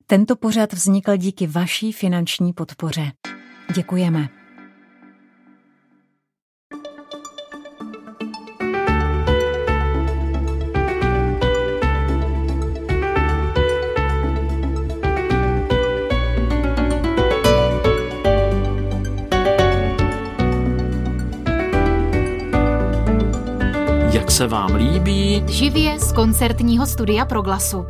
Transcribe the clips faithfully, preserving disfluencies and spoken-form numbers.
Tento pořad vznikl díky vaší finanční podpoře. Děkujeme. Jak se vám líbí? Živě z koncertního studia Proglasu.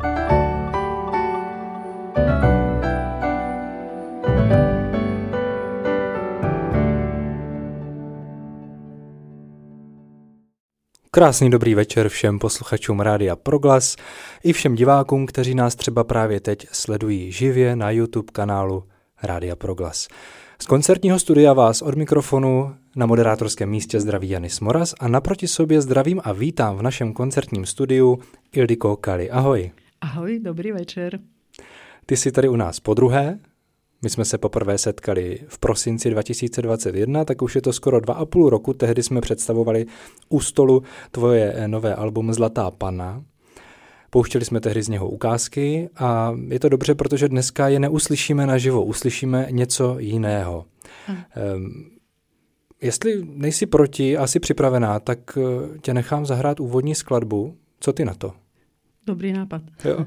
Krásný dobrý večer všem posluchačům Rádia Proglas i všem divákům, kteří nás třeba právě teď sledují živě na YouTube kanálu Rádia Proglas. Z koncertního studia vás od mikrofonu na moderátorském místě zdraví Janis Moras a naproti sobě zdravím a vítám v našem koncertním studiu Ildiko Kali. Ahoj. Ahoj, dobrý večer. Ty jsi tady u nás podruhé. My jsme se poprvé setkali v prosinci dva tisíce dvacet jedna, tak už je to skoro dva a půl roku. Tehdy jsme představovali u stolu tvoje nové album Zlatá panna. Pouštěli jsme tehdy z něho ukázky a je to dobře, protože dneska je neuslyšíme naživo, uslyšíme něco jiného. Um, jestli nejsi proti a jsi připravená, tak tě nechám zahrát úvodní skladbu. Co ty na to? Dobrý nápad. Jo.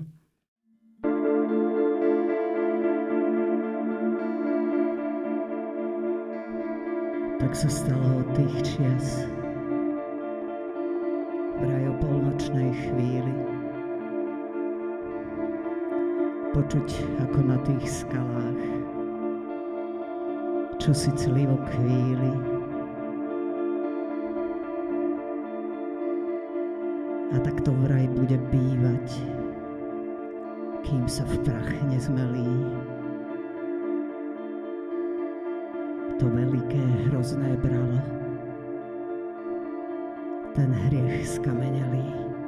Tak sa stalo od tých čias, vraj o polnočnej chvíli, počuť ako na tých skalách, čo si clivo chvíli. A tak to vraj bude bývať, kým sa v prach nezmelí. To veľké hrozné bralo, ten hriech skamenelý.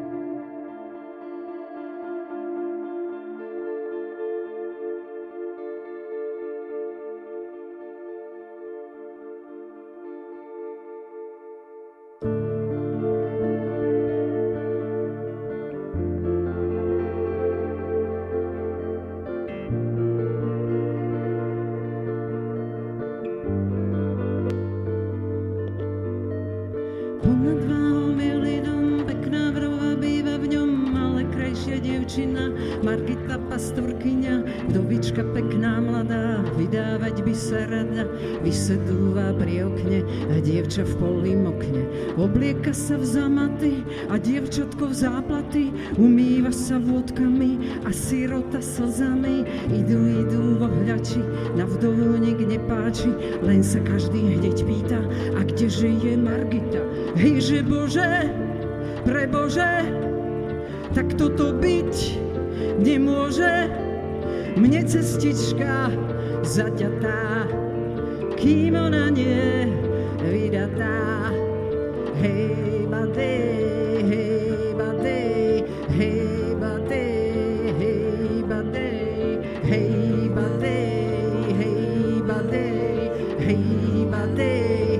Margita pastorkyňa, vdovička pekná mladá, vydávať by sa rada, vysedúva pri okne a dievča v polím okne. Oblieka sa v zamaty a dievčatko v záplaty, umýva sa vodkami a sirota slzami. Idú, idú vo hľači, na vdovu nik nepáči, len sa každý hneď pýta, a kdeže je Margita? Hejže Bože, pre Bože, tak toto byť nemôže, mne cestička zaťatá, kým ona nie vydatá. Hej badej, hej badej, hej badej, hej badej, hej badej, hej badej, hej badej.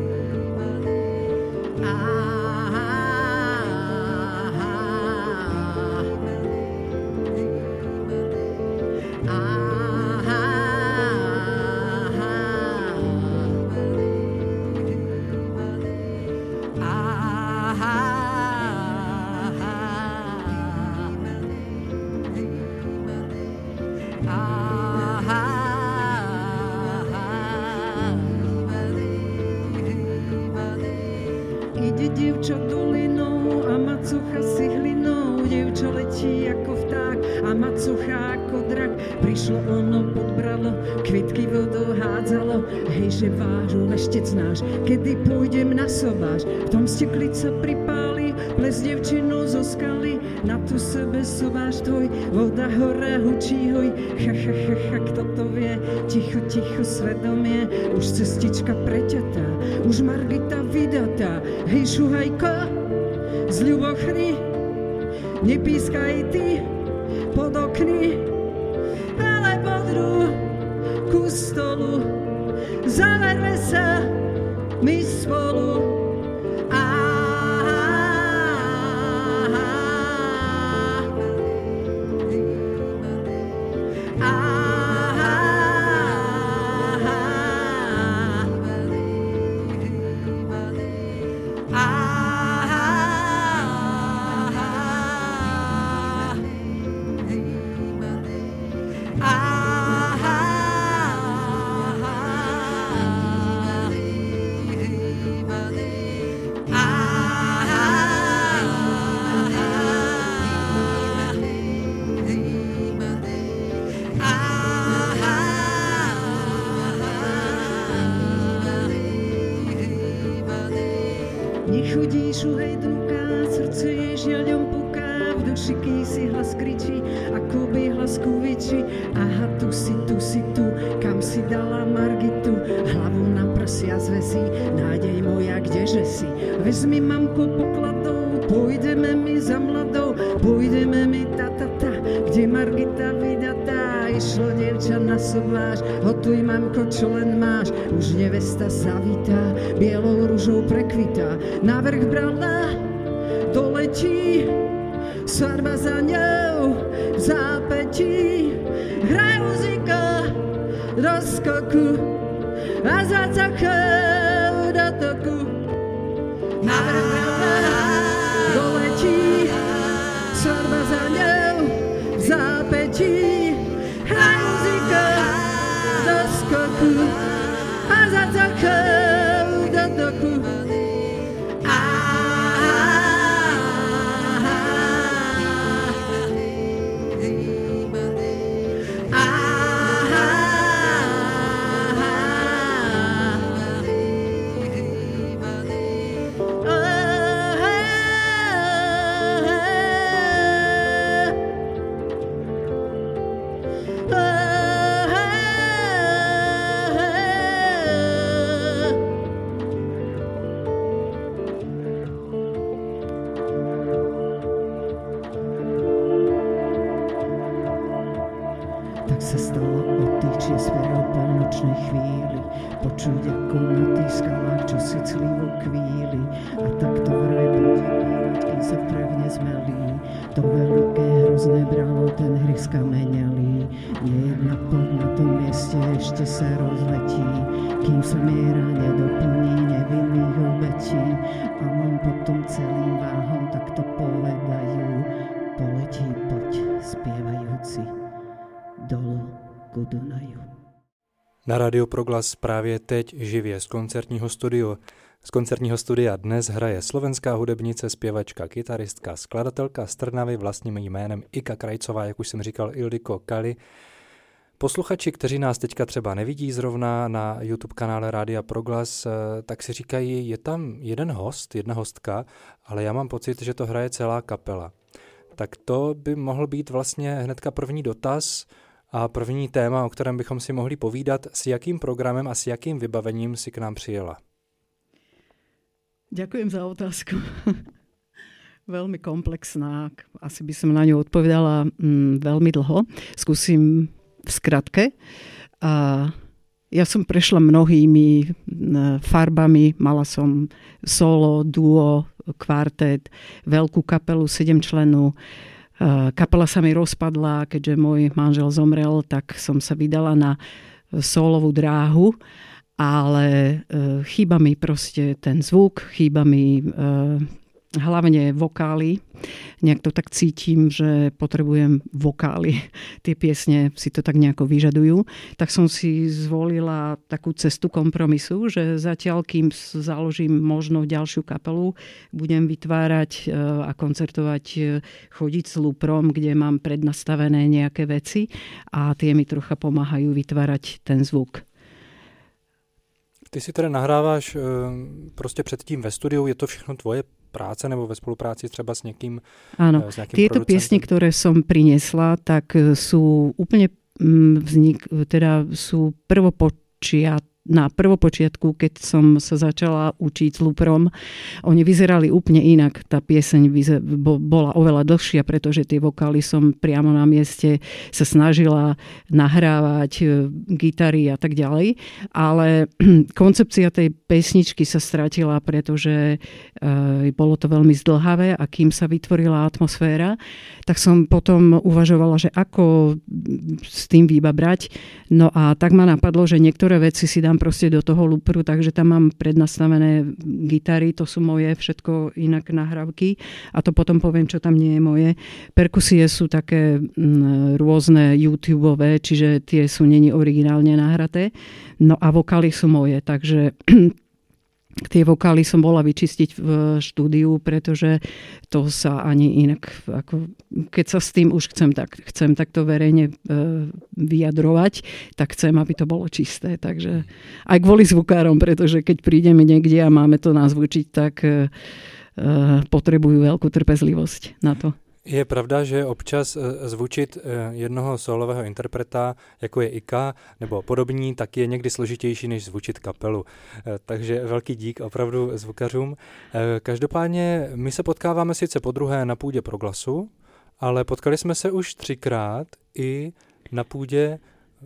Ide dievča dolinou a macocha si hlinou, dievča letí ako vták a macocha ako drak. Prišlo ono, podbralo, kvitky vodou hádzalo, hejže vážu veštec náš, kedy pôjdem na sobáš. V tom steklica pripáli, ples dievčinu zo skaly, na tu sebe sobáš tvoj, voda hore hučí hoj. Ha, ha, ha, ha, kto to vie, ticho, ticho svedomie, už cestička preťatá, už Margita vydatá. Hej šuhajko, z ľubochry, nepískaj ty pod okny, ale podru ku stolu, zaverme sa my spolu. A Nechudí, šuhej druká, srdce je žiaľom puká, v duši kýsi hlas kričí, ako by hlas kuviči. Aha, tu si, tu si, tu, kam si dala Margitu, hlavu na prsia zväzí, nádej moja, kdeže si? Vezmi mamko pokladov, pôjdeme mi za mladou, pôjdeme mi ta, ta, ta, kde Margita vydatá, išlo dievča na sobáš, hotuj mamko, čo len máš, už nevesta zavítá, bielou ružou prekvitá, navrch brala, doletí, svadba za ňou, v zápätí, hraj muzika, do skoku, a zacachel do toku. Navrch brala, doletí, svadba za ňou, v zápätí, hraj muzika, do skoku, a zacachel do toku. Tak sa stalo od tých čias o polnočnej chvíli, počuť ako na tých skalách, čo si clivo kvíli. A tak to vraj bude bývať, kým sa prevne zmelí. To veľké hrozné bralo ten hrych skamenelý. Nejedna pod na tom mieste ešte sa rozletí, kým sa miera nedoplní nevinných obetí. A len potom celým váhom takto povedajú, poletí poď spievajúci dolu ku Dunaju. Na Rádio Proglas právě teď živě z koncertního studia. Z koncertního studia dnes hraje slovenská hudebnice, zpěvačka, kytaristka, skladatelka z Trnavy vlastním jménem Ika Krajcová, jak už jsem říkal, Ildiko Kali. Posluchači, kteří nás teďka třeba nevidí zrovna na YouTube kanále Rádia Proglas, tak si říkají, je tam jeden host, jedna hostka, ale já mám pocit, že to hraje celá kapela. Tak to by mohl být vlastně hnedka první dotaz a první téma, o kterém bychom si mohli povídat, s jakým programem a s jakým vybavením si k nám přijela. Ďakujem za otázku. Veľmi komplexná. Asi by som na ňu odpovedala mm, veľmi dlho. Skúsim v skratke. A ja som prešla mnohými farbami. Mala som solo, duo, kvartet, veľkú kapelu, sedemčlennú. Kapela sa mi rozpadla, keďže môj manžel zomrel, tak som sa vydala na solovú dráhu, ale chýba mi proste ten zvuk, chýba mi hlavne vokály. Nejak to tak cítim, že potrebujem vokály. Tie piesne si to tak nejako vyžadujú. Tak som si zvolila takú cestu kompromisu, že zatiaľ, kým založím možno ďalšiu kapelu, budem vytvárať a koncertovať, chodiť s luprom, kde mám prednastavené nejaké veci a tie mi trocha pomáhajú vytvárať ten zvuk. Ty si teda nahráváš prostě předtím ve studiu, je to všechno tvoje práce nebo ve spolupráci třeba s někým? Áno, s nejakým tieto producentem? piesne, ktoré som priniesla, tak sú úplne vznik, teda sú prvopočiat na prvopočiatku, keď som sa začala učiť s luprom, oni vyzerali úplne inak. Tá pieseň bola oveľa dlhšia, pretože tie vokály som priamo na mieste sa snažila nahrávať, gitary a tak ďalej. Ale koncepcia tej pesničky sa stratila, pretože bolo to veľmi zdĺhavé a kým sa vytvorila atmosféra, tak som potom uvažovala, že ako s tým vybabrať. No a tak ma napadlo, že niektoré veci si dám dávam proste do toho looperu, takže tam mám prednastavené gitary, to sú moje, všetko inak nahrávky a to potom poviem, čo tam nie je moje. Perkusie sú také m, rôzne YouTubeové, čiže tie sú neni originálne nahraté. No a vokály sú moje, takže tie vokály som bola vyčistiť v štúdiu, pretože to sa ani inak, ako, keď sa s tým už chcem, tak, chcem takto verejne e, vyjadrovať, tak chcem, aby to bolo čisté. Takže aj kvôli zvukárom, pretože keď prídeme niekde a máme to nazvučiť, tak e, potrebujú veľkú trpezlivosť na to. Je pravda, že občas zvučit jednoho solového interpreta, jako je Ika nebo podobní, tak je někdy složitější, než zvučit kapelu. Takže velký dík opravdu zvukařům. Každopádně my se potkáváme sice podruhé na půdě Proglasu, ale potkali jsme se už třikrát i na půdě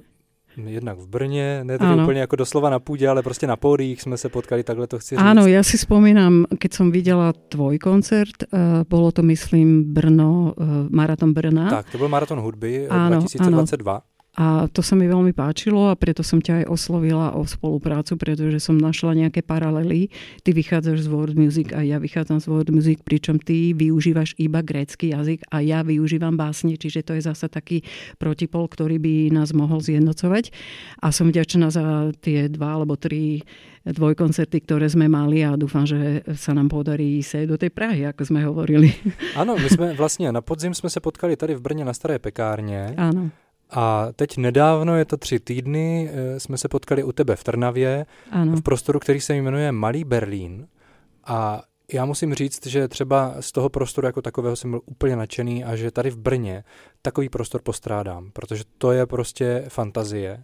jednak v Brně, ne tedy úplne ako doslova na púde, ale proste na pódiích sme sa potkali, takhle to chci říct. Áno, ja si spomínam, keď som videla tvoj koncert, uh, bolo to, myslím, Brno, uh, Maraton Brna. Tak, to bol Maraton hudby áno, dvetisícdvadsaťdva. Áno. A to sa mi veľmi páčilo a preto som ťa aj oslovila o spoluprácu, pretože som našla nejaké paralely. Ty vychádzaš z world music a ja vychádzam z world music, pričom ty využívaš iba grécky jazyk a ja využívam básne, čiže to je zasa taký protipol, ktorý by nás mohol zjednocovať. A som vďačná za tie dva alebo tri dvojkoncerty, ktoré sme mali a dúfam, že sa nám podarí ísť do tej Prahy, ako sme hovorili. Áno, my sme vlastne na podzim sme sa potkali tady v Brně na Staré pekárně. Áno. A teď nedávno, je to tři týdny, jsme se potkali u tebe v Trnavě, ano. v prostoru, který se jmenuje Malý Berlín. A já musím říct, že třeba z toho prostoru jako takového jsem byl úplně nadšený a že tady v Brně takový prostor postrádám, protože to je prostě fantazie.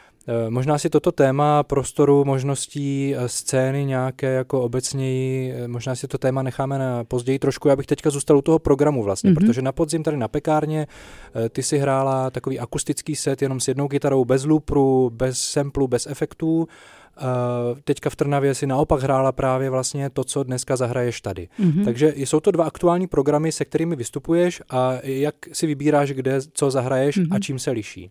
Možná si toto téma prostoru, možností, scény nějaké jako obecněji, možná si to téma necháme na později trošku. Já bych teďka zůstal u toho programu vlastně, mm-hmm. protože na podzim tady na pekárně ty si hrála takový akustický set jenom s jednou kytarou, bez looperu, bez samplu, bez efektů. Teďka v Trnavě si naopak hrála právě vlastně to, co dneska zahraješ tady. Mm-hmm. Takže jsou to dva aktuální programy, se kterými vystupuješ a jak si vybíráš, kde co zahraješ mm-hmm. a čím se liší?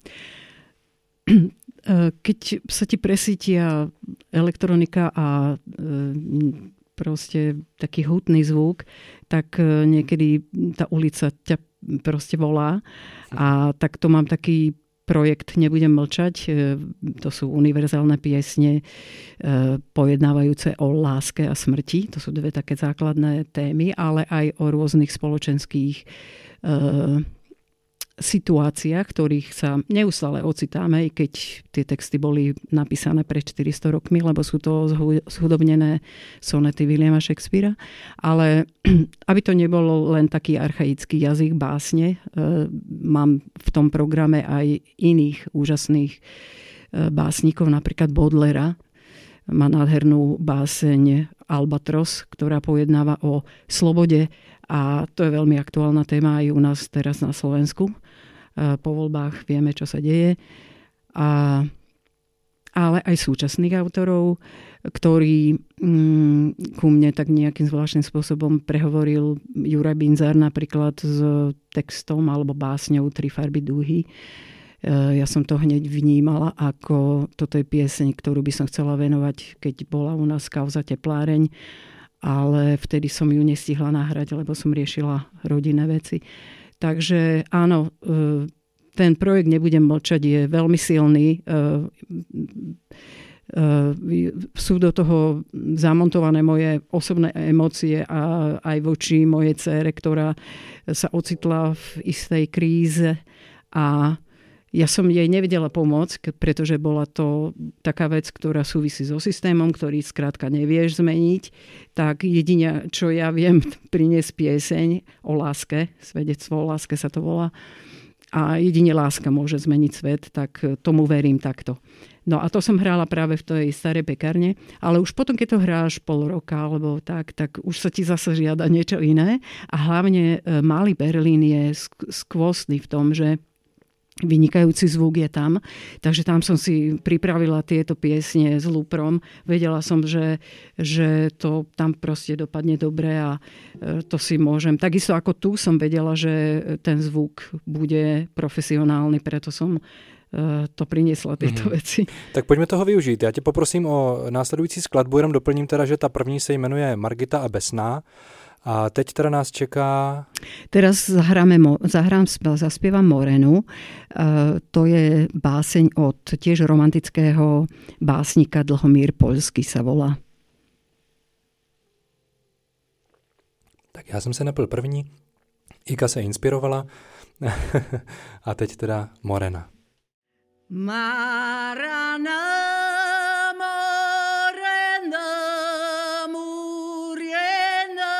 Keď sa ti presítia elektronika a proste taký hutný zvuk, tak niekedy tá ulica ťa proste volá. A tak to mám taký projekt Nebudem mlčať. To sú univerzálne piesne pojednávajúce o láske a smrti. To sú dve také základné témy, ale aj o rôznych spoločenských situáciách, ktorých sa neustále ocitáme, i keď tie texty boli napísané pred štyristo rokmi, lebo sú to zhudobnené sonety Williama Shakespearea. Ale aby to nebolo len taký archaický jazyk básne, mám v tom programe aj iných úžasných básnikov, napríklad Baudelaire. Má nádhernú báseň Albatros, ktorá pojednáva o slobode a to je veľmi aktuálna téma aj u nás teraz na Slovensku. Po voľbách vieme, čo sa deje. A, ale aj súčasných autorov, ktorí mm, ku mne tak nejakým zvláštnym spôsobom prehovoril Juraj Binzar napríklad s textom alebo básňou Tri farby dúhy. Ja som to hneď vnímala ako toto je pieseň, ktorú by som chcela venovať, keď bola u nás kauza Tepláreň, ale vtedy som ju nestihla nahrať, lebo som riešila rodinné veci. Takže áno, ten projekt Nebudem mlčať je veľmi silný. Sú do toho zamontované moje osobné emócie a aj voči mojej dcére, ktorá sa ocitla v istej kríze a ja som jej nevedela pomôcť, pretože bola to taká vec, ktorá súvisí so systémom, ktorý skrátka nevieš zmeniť. Tak jedine, čo ja viem, priniesť pieseň o láske, svedectvo o láske sa to volá. A jedine láska môže zmeniť svet, tak tomu verím takto. No a to som hrála práve v tej Starej pekárne, ale už potom, keď to hráš pol roka alebo tak, tak už sa ti zase žiada niečo iné. A hlavne Malý Berlín je skvostný v tom, že vynikajúci zvuk je tam, takže tam som si pripravila tieto piesne s lúprom. Vedela som, že, že to tam proste dopadne dobre a to si môžem. Takisto ako tu som vedela, že ten zvuk bude profesionálny, preto som to priniesla tieto mm. veci. Tak poďme toho využít. Já tě poprosím o následující skladbu, jenom doplním teda, že ta první se jmenuje Margita a Besná. A teď teda nás čeká... Teraz zahráme, zahrám, zaspievam Morenu. To je báseň od tiež romantického básnika Dlhomír Poľský sa volá. Tak já jsem se napil první, Ika se inspirovala a teď teda Morena. Marana, Morena, Muriena,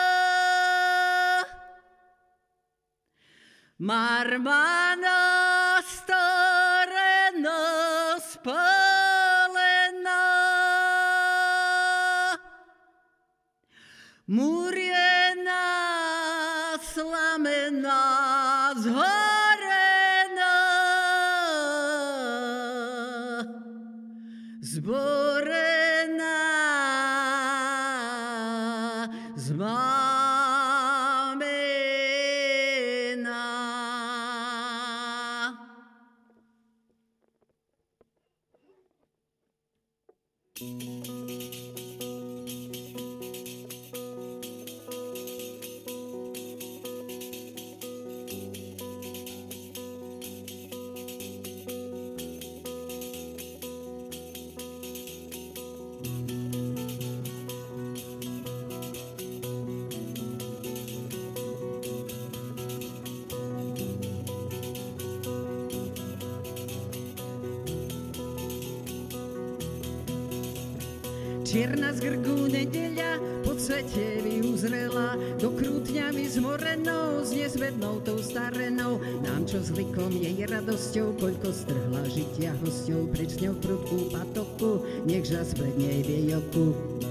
Marmana, Starena, Spalena, Muriena, Slamena, Zhorena, Zborena, Zmamena. Čierna z grgu nedeľa po svete vyuzrela, do krútňami zmorenou, s nezvednou tou starenou. Nám čo s likom jej radosťou, koľko strhla žitia hosťou, preč ňou prudkú patoku, nech žas pred nej viejoku.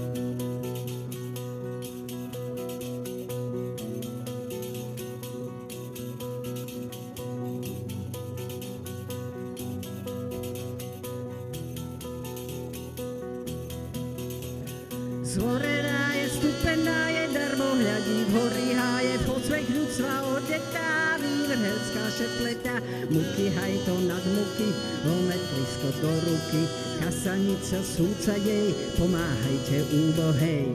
Zvorená je, stupená je, darmo hľadí v hory háje, v podsvech ľudstva odetá, vývrhelská šepleta, muky hajto nad muky, vometlisko do ruky, kasanica súca jej, pomáhajte úbohej.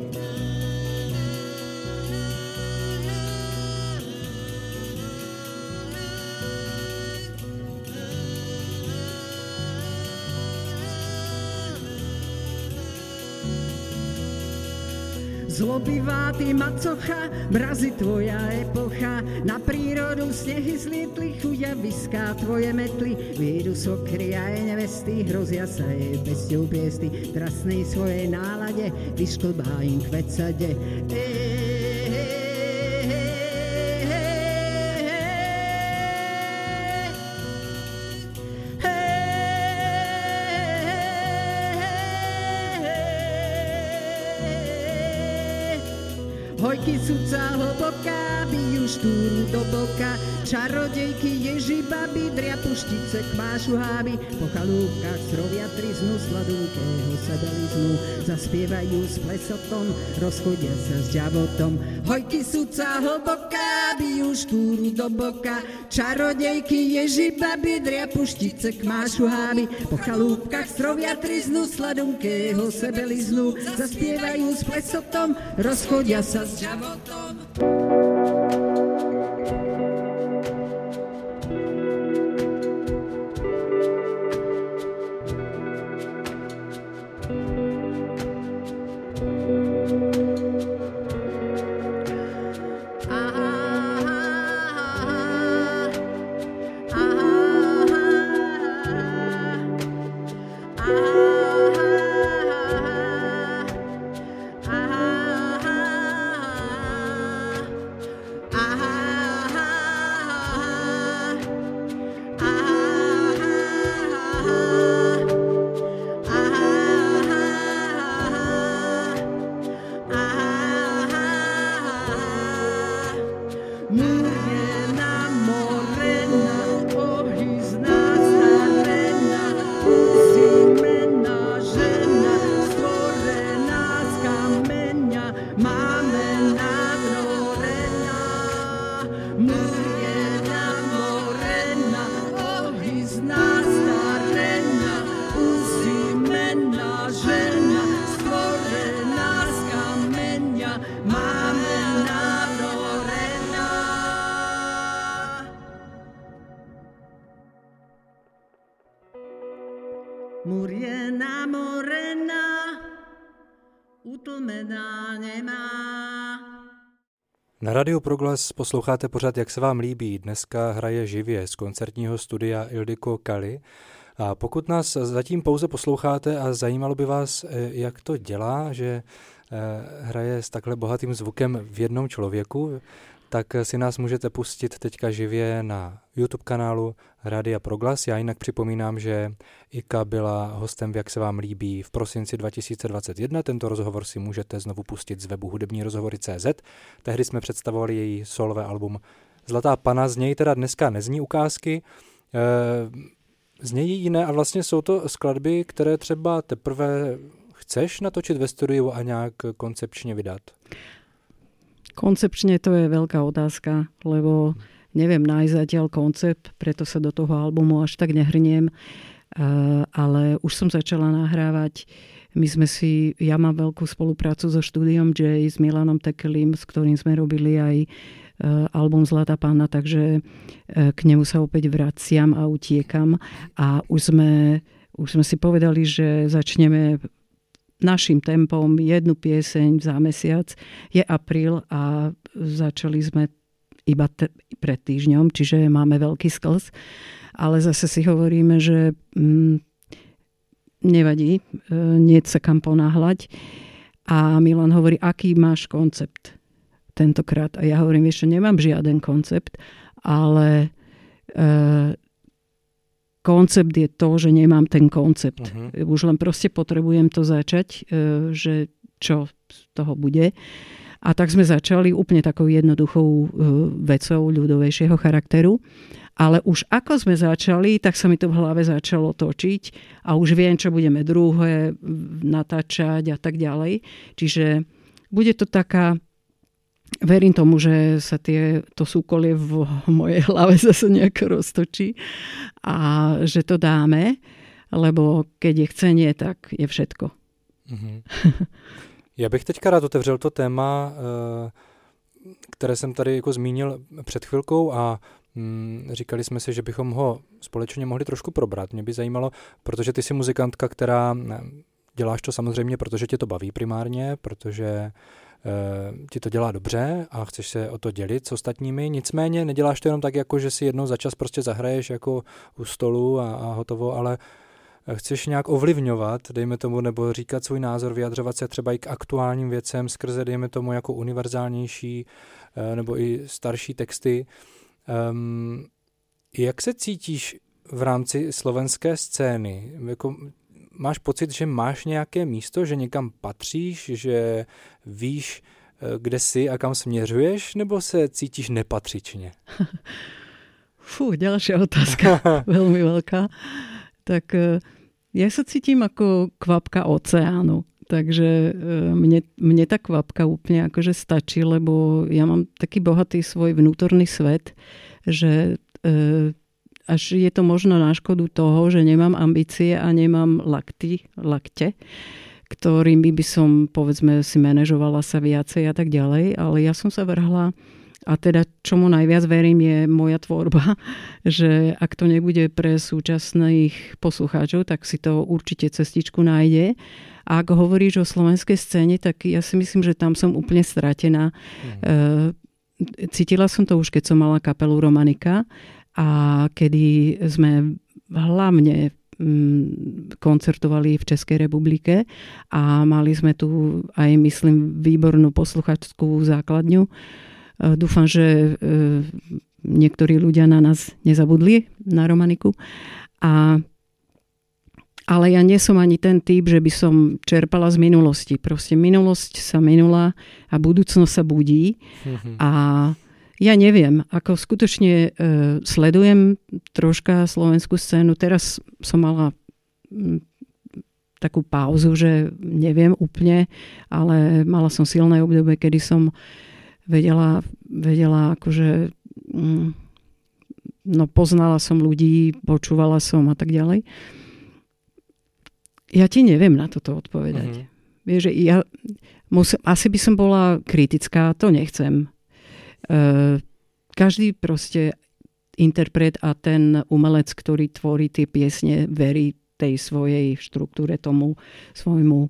Zlobivá ty macocha, mrazy tvoja epocha, na prírodu snehy zlietli, chuďaviská tvoje metly, výjdu sokry a jej nevesty, hrozia sa jej pesťou piesty, trasnej svojej nálade, vyšklbá im kvecade. Hojky súca hlboká, bijú štúru do boka, čarodejky, ježi, baby, driapuštice, kmášu háby, po chalúbkach strovia triznu, sladúnkého sebeliznu, zaspievajú s plesotom, rozchodia sa s ďavotom. Hojky súca hlboká, bijú štúru do boka, čarodejky, ježi, baby, driapuštice, kmášu háby, po chalúbkach strovia triznu, sladúnkého sebeliznu, zaspievajú s plesotom, rozchodia sa s ďavotom. I Múr je namorená, utlmená nemá. Na Rádiu Proglas posloucháte pořad Jak se vám líbí. Dneska hraje živě z koncertního studia Ildiko Kali. A pokud nás zatím pouze posloucháte a zajímalo by vás, jak to dělá, že hraje s takhle bohatým zvukem v jednom člověku, tak si nás můžete pustit teďka živě na YouTube kanálu Rádia Proglas. Já jinak připomínám, že Ika byla hostem v Jak se vám líbí v prosinci dva tisíce dvacet jedna. Tento rozhovor si můžete znovu pustit z webu hudební rozhovory tečka cé zet. Tehdy jsme představovali její solové album Zlatá pana. Z něj teda dneska nezní ukázky, znějí jiné a vlastně jsou to skladby, které třeba teprve chceš natočit ve studiu a nějak koncepčně vydat? Koncepčne to je veľká otázka, lebo neviem nájsť zatiaľ koncept, preto sa do toho albumu až tak nehrniem, ale už som začala nahrávať. My sme si, ja mám veľkú spoluprácu so štúdiom J s Milanom Tekelim, s ktorým sme robili aj album Zlatá panna, takže k nemu sa opäť vraciam a utiekam a už sme, už sme si povedali, že začneme našim tempom jednu pieseň za mesiac. Je apríl a začali sme iba te- pred týždňom, čiže máme veľký sklz. Ale zase si hovoríme, že mm, nevadí, e, nie sa kam ponáhľať. A Milan hovorí, aký máš koncept tentokrát. A ja hovorím, ešte nemám žiaden koncept, ale e, koncept je to, že nemám ten koncept. Uh-huh. Už len proste potrebujem to začať, že čo z toho bude. A tak sme začali úplne takou jednoduchou vecou ľudovejšieho charakteru. Ale už ako sme začali, tak sa mi to v hlave začalo točiť a už viem, čo budeme druhé natáčať a tak ďalej. Čiže bude to taká... Verím tomu, že sa tie, to súkolie v mojej hlave zase nejako roztočí a že to dáme, lebo keď je chcenie, tak je všetko. Mm-hmm. Já bych teďka rád otevřel to téma, které jsem tady jako zmínil před chvilkou a říkali jsme si, že bychom ho společně mohli trošku probrat. Mě by zajímalo, protože ty jsi muzikantka, která děláš to samozřejmě, protože tě to baví primárně, protože ti to dělá dobře a chceš se o to dělit s ostatními, nicméně neděláš to jenom tak, jako že si jednou za čas prostě zahraješ jako u stolu a, a hotovo, ale chceš nějak ovlivňovat, dejme tomu, nebo říkat svůj názor, vyjadřovat se třeba i k aktuálním věcem skrze, dejme tomu, jako univerzálnější nebo i starší texty. Um, jak se cítíš v rámci slovenské scény? Jako, máš pocit, že máš nějaké místo, že někam patříš, že víš, kde jsi a kam směřuješ, nebo se cítíš nepatřičně? Fú, ďalšia otázka, veľmi veľká. Tak ja sa cítim ako kvapka oceánu. Takže mne, mne tá kvapka úplne akože stačí, lebo ja mám taký bohatý svoj vnútorný svet, že až je to možno na škodu toho, že nemám ambície a nemám lakty, lakte, ktorými by som, povedzme, si manažovala sa viacej a tak ďalej, ale ja som sa vrhla a teda čomu najviac verím je moja tvorba, že ak to nebude pre súčasných poslucháčov, tak si to určite cestičku nájde. A ak hovoríš o slovenskej scéne, tak ja si myslím, že tam som úplne stratená. Mm. Cítila som to už, keď som mala kapelu Romanika a kedy sme hlavne koncertovali v Českej republike a mali sme tu aj, myslím, výbornú posluchačskú základňu. Dúfam, že niektorí ľudia na nás nezabudli, na Romaniku. A, ale ja nie som ani ten typ, že by som čerpala z minulosti. Proste minulosť sa minula a budúcnosť sa budí. Mm-hmm. A ja neviem, ako skutočne e, sledujem troška slovenskú scénu. Teraz som mala m, takú pauzu, že neviem úplne, ale mala som silné obdobie, kedy som vedela, vedela akože mm, no poznala som ľudí, počúvala som a tak ďalej. Ja ti neviem na toto odpovedať. Mm-hmm. Vieš, že ja musím, asi by som bola kritická, to nechcem. Uh, každý proste interpret a ten umelec, ktorý tvorí tie piesne, verí tej svojej štruktúre, tomu svojmu,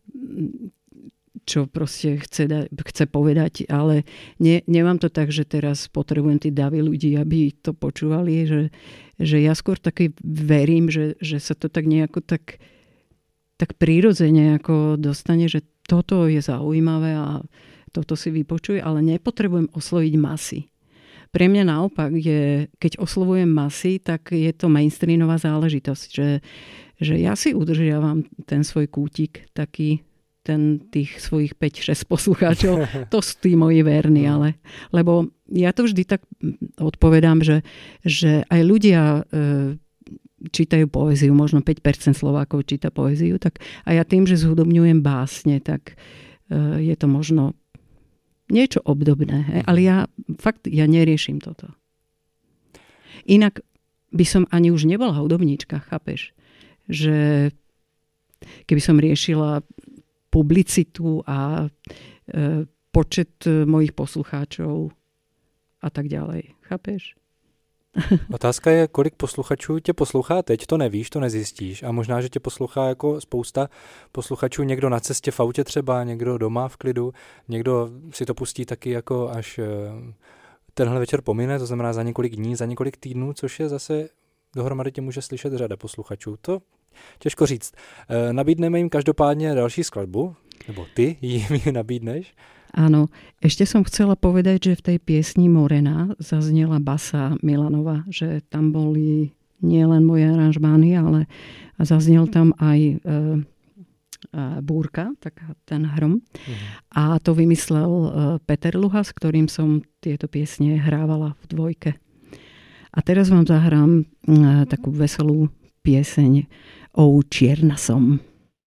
čo proste chce, da, chce povedať, ale ne, nemám to tak, že teraz potrebujem tí davy ľudí, aby to počúvali, že, že ja skôr taký verím, že, že sa to tak nejako tak, tak prirodzene ako dostane, že toto je zaujímavé a toto si vypočuje, ale nepotrebujem osloviť masy. Pre mňa naopak je, keď oslovujem masy, tak je to mainstreamová záležitosť, že, že ja si udržiavam ten svoj kútik, taký ten tých svojich päť šesť poslucháčov, to sú tí moji verní, ale lebo ja to vždy tak odpovedám, že, že aj ľudia e, čítajú poéziu, možno päť percent Slovákov číta poéziu, tak a ja tým, že zhudobňujem básne, tak e, je to možno niečo obdobné, he? Ale ja fakt, ja neriešim toto. Inak by som ani už nebola hudobníčka, chápeš? Že keby som riešila publicitu a e, počet mojich poslucháčov a tak ďalej, chápeš? Otázka je, kolik posluchačů tě poslouchá teď, to nevíš, to nezjistíš a možná, že tě poslouchá jako spousta posluchačů, někdo na cestě v autě třeba, někdo doma v klidu, někdo si to pustí taky jako až tenhle večer pomine, to znamená za několik dní, za několik týdnů, což je zase dohromady tě může slyšet řada posluchačů. To těžko říct. Nabídneme jim každopádně další skladbu, nebo ty jim ji nabídneš. Áno, ešte som chcela povedať, že v tej piesni Morena zaznela basa Milanova, že tam boli nielen moje aranžmány, ale zaznel tam aj e, e, búrka, tak ten hrom. Mhm. A to vymyslel e, Peter Luha, s ktorým som tieto piesne hrávala v dvojke. A teraz vám zahrám e, takú veselú pieseň O čierna som.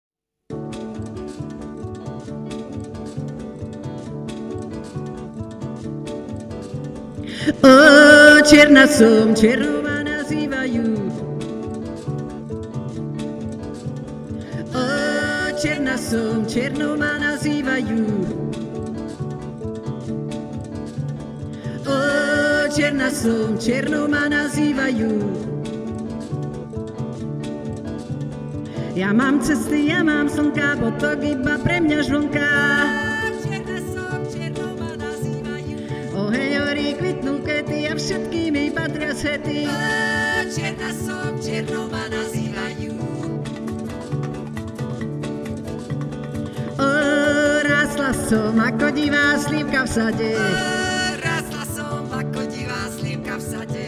O, čierna som, čiernou ma nazývajú. O, čierna som, čiernou ma nazývajú. O, čierna som, čiernou ma nazývajú. Ja mám cesty, ja mám slnka, potok iba pre mňa žvonká. A všetky mi patria svety. O, čierna som, čiernou ma nazývajú. O, rásla som ako divá slívka v sade. O, rásla som ako divá slívka v sade.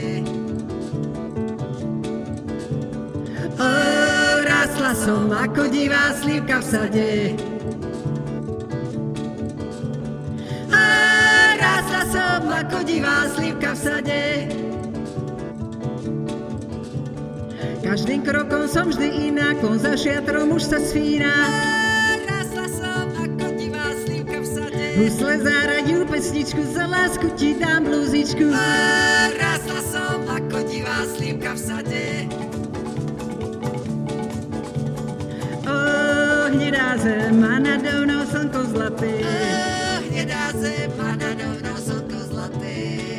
O, rásla som ako divá slívka v sade. Som ako divá slívka v sade. Každým krokom som vždy iná, kon za šiatrom už sa svíra. Rásla som ako divá slívka v sade. Husle zahrajú pesničku, za lásku ti dám blúzičku. Rásla som ako divá slívka v sade. O, hnedá zem a nado mnou slnko zlaté. O, hnedá zem a nado mnou slnko zlaté.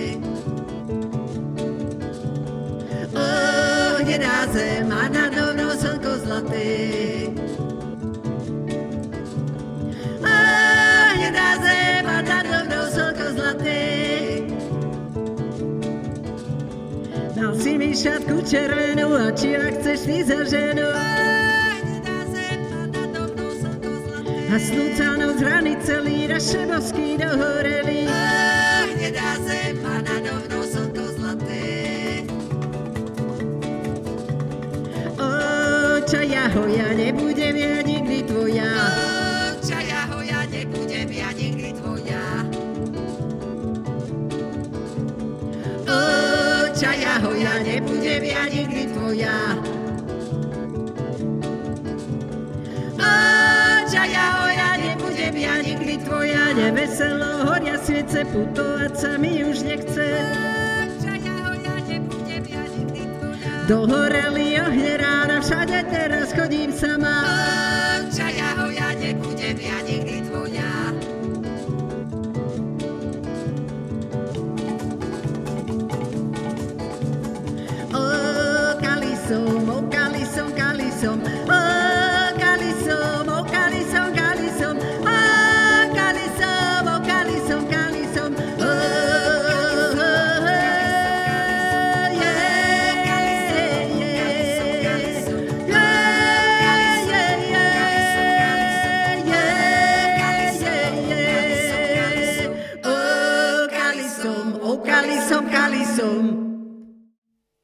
O, hnedá zem a nado mnou slnko zlaté. O, hnedá zem a nado mnou slnko zlaté. Dal si mi šatku červenú a či ja chceš ty za ženu. Hasnúca noc, rany celý, naše bosky dohoreli. Oh, hnedá zem a nado mnou slnko zlaté. Oh, čaja hoja, nebudem ja nikdy tvoja. Oh, čaja hoja, nebudem ja nikdy tvoja. Oh, čaja hoja, nebudem ja nikdy tvoja. Čaja hoja, nebudem ja nikdy tvoja. Neveselo horia sviece, putovať sa mi už nechce. Čaja hoja, nebudem ja nikdy tvoja. Dohoreli ohne rána, všade teraz chodím sama. Čaja hoja, nebudem ja nikdy tvoja. O, kalisom, o, kalisom, kalisom.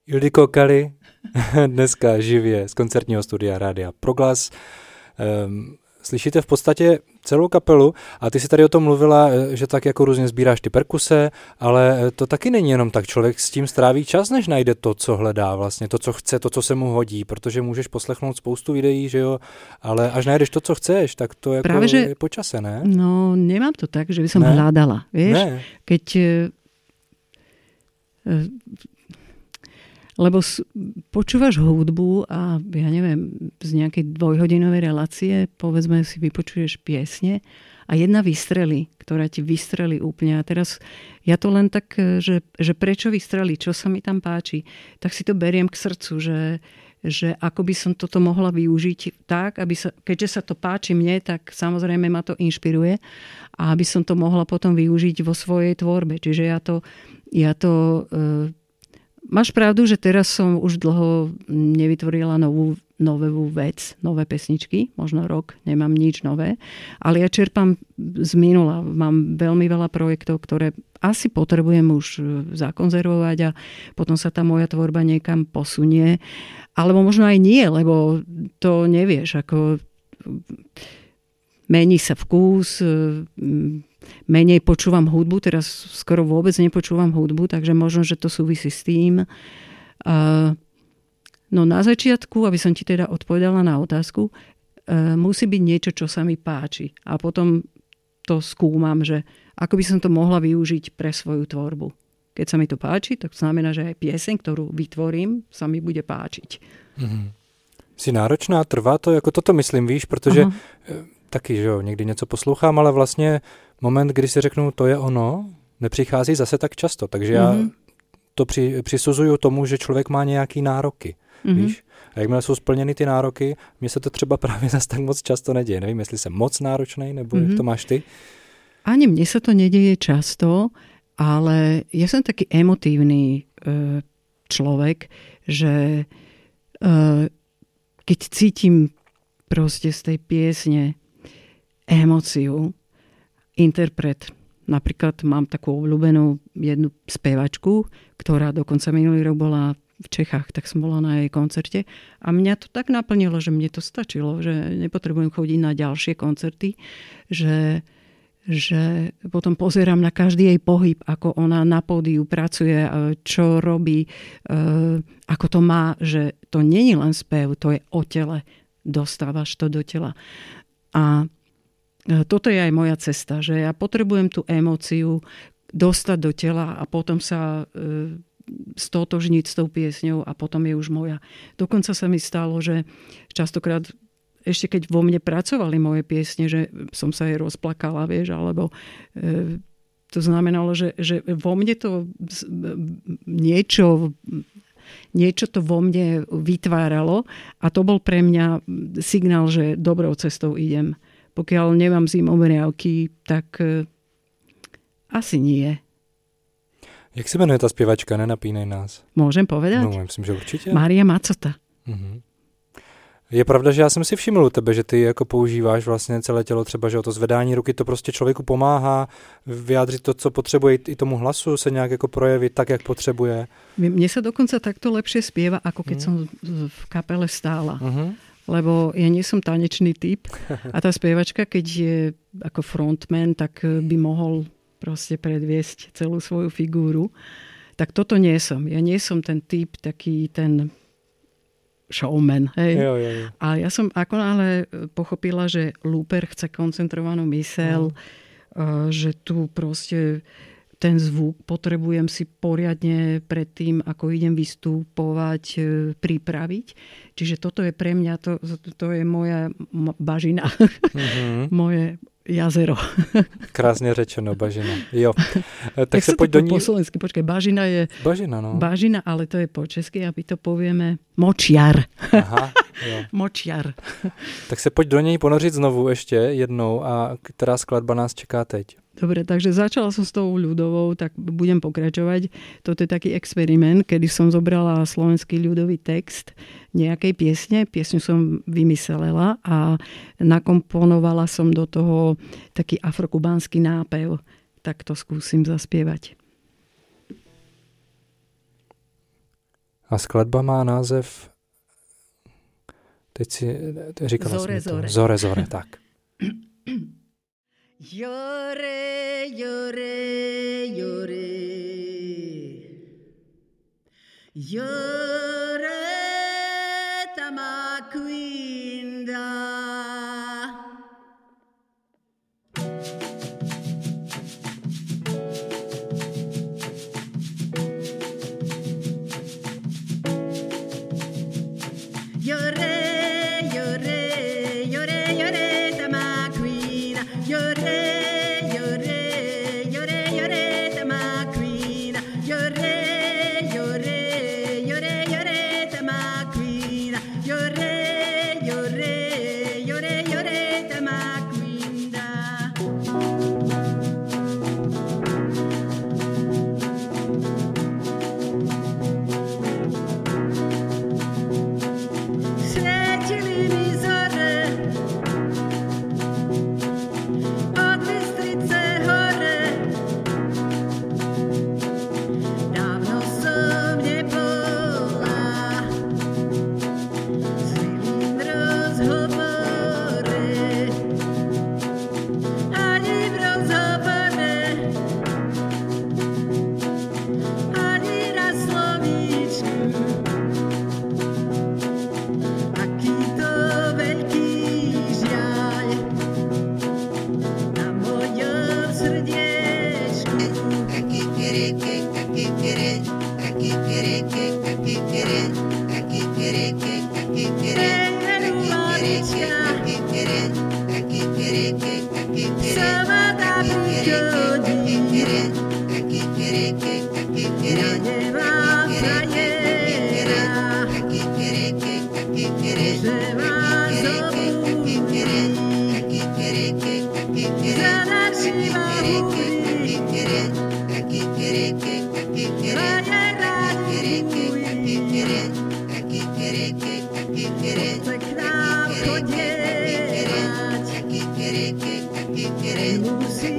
Ildiko Kali, dneska živě z koncertního studia Rádia Proglas. Um, slyšíte v podstatě celou kapelu a ty si tady o tom mluvila, že tak jako různě sbíráš ty perkuse, ale to taky není jenom tak. Člověk s tím stráví čas, než najde to, co hledá vlastně, to, co chce, to, co se mu hodí, protože můžeš poslechnout spoustu videí, že jo, ale až najdeš to, co chceš, tak to jako Práve, že, je po čase, ne? No, nemám to tak, že by som ne? hľadala, vieš? Ne. Keď... Lebo počúvaš hudbu a ja neviem, z nejakej dvojhodinovej relácie povedzme si vypočuješ piesne a jedna vystrelí, ktorá ti vystrelí úplne. A teraz ja to len tak, že, že prečo vystrelí, čo sa mi tam páči, tak si to beriem k srdcu, že, že ako by som toto mohla využiť tak, aby sa, keďže sa to páči mne, tak samozrejme ma to inšpiruje a aby som to mohla potom využiť vo svojej tvorbe. Čiže ja to, ja to máš pravdu, že teraz som už dlho nevytvorila novú, novú vec, nové pesničky, možno rok, nemám nič nové, ale ja čerpám z minula. Mám veľmi veľa projektov, ktoré asi potrebujem už zakonzervovať a potom sa tá moja tvorba niekam posunie. Alebo možno aj nie, lebo to nevieš, ako mení sa vkus, menej počúvam hudbu, teraz skoro vôbec nepočúvam hudbu, takže možno, že to súvisí s tým. No na začiatku, aby som ti teda odpovedala na otázku, musí byť niečo, čo sa mi páči. A potom to skúmam, že ako by som to mohla využiť pre svoju tvorbu. Keď sa mi to páči, tak znamená, že aj pieseň, ktorú vytvorím, sa mi bude páčiť. Mm-hmm. Si náročná, trvá to, jako toto myslím, víš, protože Aha. taky, že jo, někdy něco poslouchám, ale vlastně moment, kdy si řeknu, to je ono, nepřichází zase tak často. Takže mm-hmm. já to při, přisuzuju tomu, že člověk má nějaký nároky, mm-hmm. víš. A jakmile jsou splněny ty nároky, mně se to třeba právě zase tak moc často neděje. Nevím, jestli jsem moc náročnej, nebo mm-hmm. jak to máš ty? Ani mne sa to nedieje často, ale ja som taký emotívny e, človek, že e, keď cítim proste z tej piesne emóciu, interpret, napríklad mám takú obľúbenú jednu spevačku, ktorá dokonca minulý rok bola v Čechách, tak som bola na jej koncerte a mňa to tak naplnilo, že mne to stačilo, že nepotrebujem chodiť na ďalšie koncerty, že že potom pozerám na každý jej pohyb, ako ona na pódiu pracuje, čo robí, ako to má, že to nie je len spev, to je o tele, dostávaš to do tela. A toto je aj moja cesta, že ja potrebujem tú emóciu dostať do tela a potom sa stotožniť s tou piesňou a potom je už moja. Dokonca sa mi stalo, že častokrát ešte keď vo mne pracovali moje piesne, že som sa jej rozplakala, vieš, alebo e, to znamenalo, že, že vo mne to niečo, niečo to vo mne vytváralo a to bol pre mňa signál, že dobrou cestou idem. Pokiaľ nemám zimové riavky, tak e, asi nie. Jak se jmenuje ta zpěvačka? Nenapínej nás. Môžem povedať? No, myslím, že určitě. Mária Macota. Mhm. Je pravda, že já jsem si všiml u tebe, že ty jako používáš vlastně celé tělo, třeba, že o to zvedání ruky, to prostě člověku pomáhá vyjádřit to, co potřebuje, i tomu hlasu se nějak jako projevit tak, jak potřebuje. Mne sa dokonca takto lepšie spieva, ako keď mm. som v kapele stála. Mm-hmm. Lebo ja nie som tanečný typ a tá spievačka, keď je ako frontman, tak by mohol proste predviesť celú svoju figúru. Tak toto nie som. Ja nie som ten typ, taký ten showman. Hej. Jo, jo, jo. A ja som akonáhle pochopila, že looper chce koncentrovanú myseľ, mm. že tu proste ten zvuk potrebujem si poriadne pred tým, ako idem vystupovať, pripraviť. Čiže toto je pre mňa, to, to je moja bažina. Mm-hmm. Moje jazero. Krásne řečeno, bažina. Jo. Tak, tak sa poď do ní... po slovensky, počkaj, bažina je... Bažina, no. Bažina, ale to je po česky, aby to povieme močiar. Aha, jo. Močiar. Tak se pojď do něj ponořit znovu ještě jednou a ktorá skladba nás čeká teď? Dobre, takže začala som s tou ľudovou, tak budem pokračovať. Toto je taký experiment, kedy som zobrala slovenský ľudový text nejakej piesne. Piesňu som vymyslela a nakomponovala som do toho taký afrokubánsky nápev. Tak to skúsim zaspievať. A skladba má název, teď si říkala Zore, jsem to. zore. Zore, zore, tak. Jore, jore, jore. Jore tamakuinda. Yore, yore, yore, yore, tamaquina. Yore, yore, yore, yore, tamaquina. Yore, yore, yore, yore, tamaquina. Yore, yore, yore, yore, tamaquina. Svietili mi zore od Bystrice hore. Dávno som nebola s milým rozhovore. Ani v rozhovore, ani na slovíčku. Aký to veľký žiaľ na mojom srdiečku. Ej, Rumavička, sama dá prichodí. Ja nemám frajera, že vás obudí. Zadarší ma húri, frajera ľubuj. Chce k nám chodievať, musí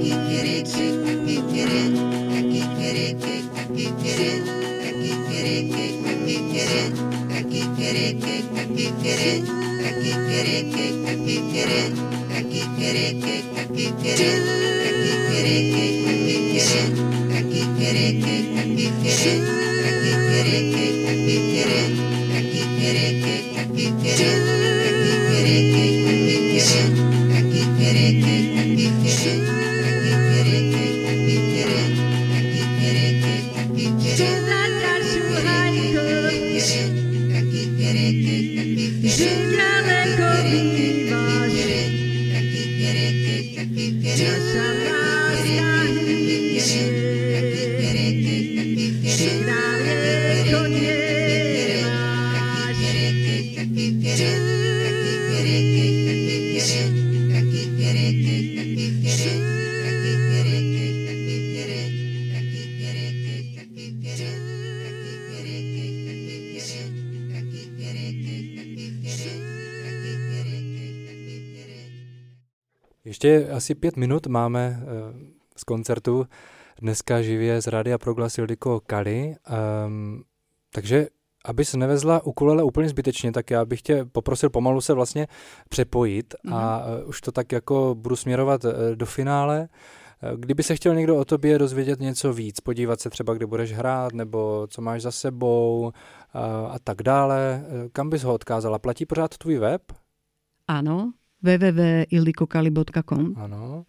Ještě asi pět minut máme z koncertu dneska živě z Rádia Proglas Ildiko Kali. Um, takže abys nevezla ukulele úplně zbytečně, tak já bych tě poprosil pomalu se vlastně přepojit mm. a uh, už to tak jako budu směrovat uh, do finále. Uh, kdyby se chtěl někdo o tobě dozvědět něco víc, podívat se třeba, kde budeš hrát, nebo co máš za sebou uh, a tak dále, uh, kam bys ho odkázala? Platí pořád tvůj web? Áno, w w w tečka ildikokali bodka com. Ano.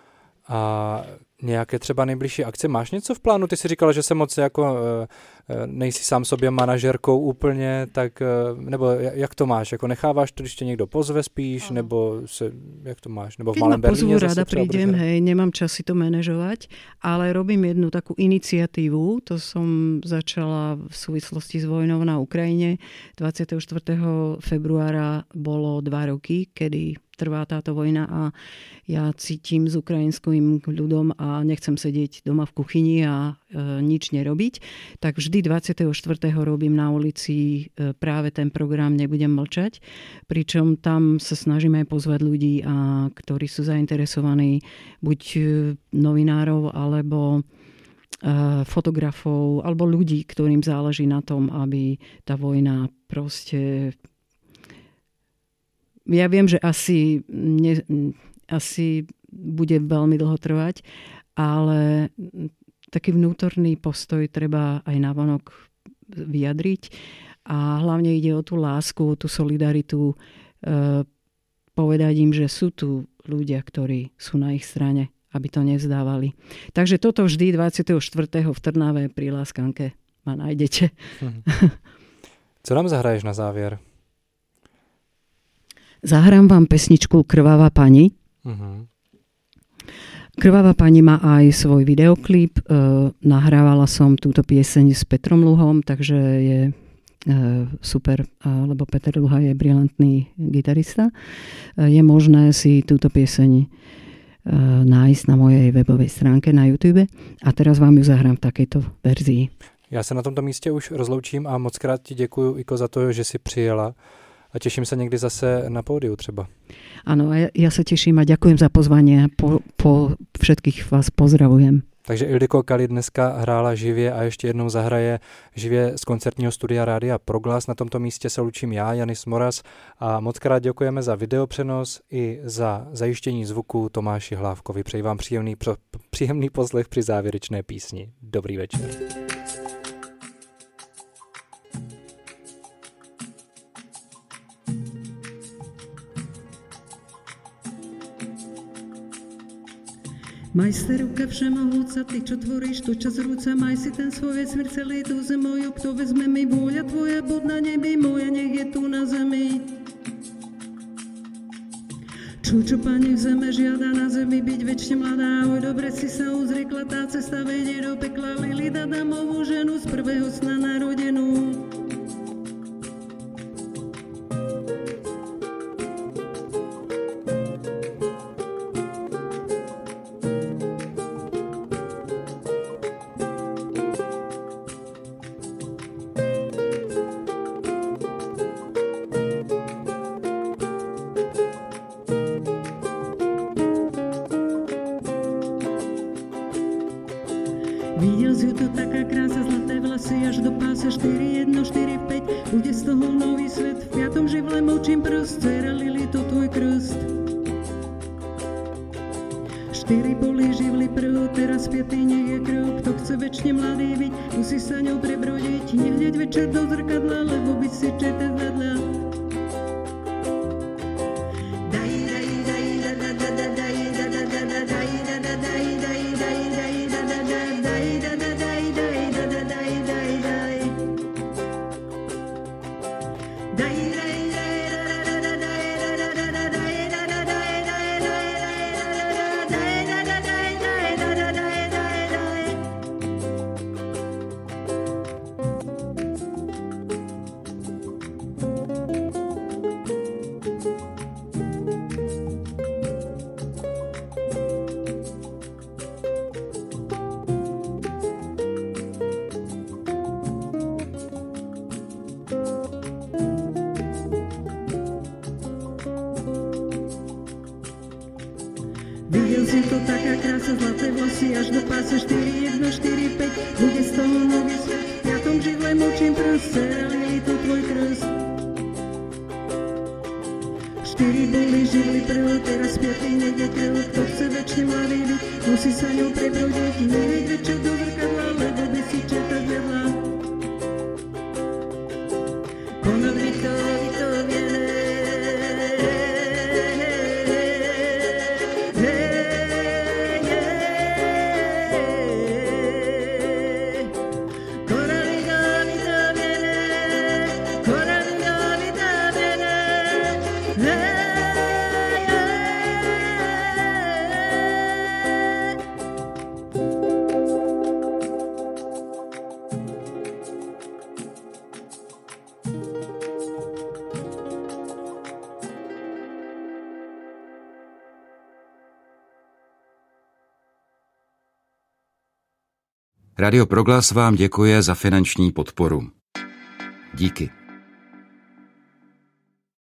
A nějaké třeba nejbližší akce? Máš něco v plánu? Ty jsi říkala, že se moc jako nejsi sám sobě manažerkou úplně, tak nebo jak to máš? Jako necháváš to, když tě někdo pozve spíš, ano. Nebo se, jak to máš? Nebo v Malém Berlíně zase rada prídem, hej, nemám čas si to manažovať, ale robím jednu takú iniciatívu, to som začala v súvislosti s vojnou na Ukrajine. dvadsiateho štvrtého februára bolo dva roky, kedy trvá táto vojna a ja cítim s ukrajinským ľudom a nechcem sedieť doma v kuchyni a e, nič nerobiť. Tak vždy dvadsiateho štvrtého robím na ulici e, práve ten program Nebudem mlčať, pričom tam sa snažíme aj pozvať ľudí, a, ktorí sú zainteresovaní, buď e, novinárov alebo fotografov alebo ľudí, ktorým záleží na tom, aby tá vojna proste... Ja viem, že asi, ne, asi bude veľmi dlho trvať, ale taký vnútorný postoj treba aj navonok vyjadriť a hlavne ide o tú lásku, o tú solidaritu, e, povedať im, že sú tu ľudia, ktorí sú na ich strane, aby to nevzdávali. Takže toto vždy dvadsiateho štvrtého v Trnave pri Láskanke ma nájdete. Mhm. Co nám zahraješ na závěr? Zahrám vám pesničku Krvavá pani. Mhm. Krvavá pani má aj svoj videoklip. E, nahrávala som túto pieseň s Petrom Luhom, takže je e, super, lebo Peter Luha je brilantný gitarista. E, je možné si túto pieseň nájsť na mojej webovej stránke na YouTube a teraz vám ju zahrám v takejto verzii. Já se na tomto místě už rozloučím a moc krát ti děkuju, Iko, za to, že jsi přijela a těším se někdy zase na pódiu třeba. Áno, ja, ja sa teším a ďakujem za pozvanie. Po, po všetkých vás pozdravujem. Takže Ildiko Kali dneska hrála živě a ještě jednou zahraje živě z koncertního studia Rádia Proglas. Na tomto místě se loučím já, Janis Moraz, a moc krát děkujeme za videopřenos i za zajištění zvuku Tomáši Hlávkovi. Přeji vám příjemný, příjemný poslech při závěrečné písni. Dobrý večer. Majster ruka všemohúca, ty, čo tvoríš to, čo zrúca, maj si ten svoj vesmír celý tú zemoju, kto vezme mi vôľa tvoja, bod na nebi moja, nech je tu na zemi. Čo, čo pani v zeme žiada na zemi, byť večne mladá, oj, dobre si sa uzriekla, tá cesta vedie do pekla, Lili Adamovú ženu z prvého sna narodenú. Videl si to taká krása, zlaté vlasy až do pása, štyri jedna, štyri päť, bude z toho nový svet, v piatom živle močím prst, dcera Lili, to tvoj krst. Štyri boli živli prv, teraz piatý nech je krv, kto chce večne mladý byť, musí sa ňou prebrodiť, nehľaď večer do zrkadla, lebo by si četať vedľa. Videl si to taká krása, zlaté vlasy až do pása, štyri jedna, štyri päť, bude z toho nový svet, v piatom živle močím prst, dcera Lili, to tvoj krst. Štyri boli živli prv, teraz piatý nejde krv, kto chce večne mladý byť, musí sa ňou prebrodiť, neveď večer do zrkadla, lebo by si četať vedľa. Ona by to, by to viene. Radio Proglas vám děkuje za finanční podporu. Díky.